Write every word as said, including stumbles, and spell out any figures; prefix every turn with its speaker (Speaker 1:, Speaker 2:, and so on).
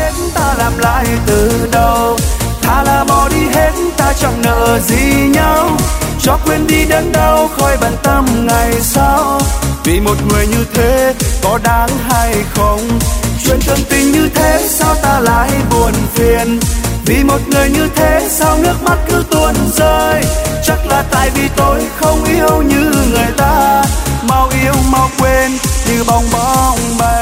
Speaker 1: hết ta làm lại từ đầu. Thà là bỏ đi hết ta chẳng nợ gì nhau, cho quên đi đớn đau khỏi bận tâm ngày sau. Vì một người như thế có đáng hay không, chuyện thường tình như thế sao ta lại buồn phiền. Vì một người như thế sao nước mắt cứ tuôn rơi, chắc là tại vì tôi không yêu như người ta. Mau yêu mau quên như bong bóng bay.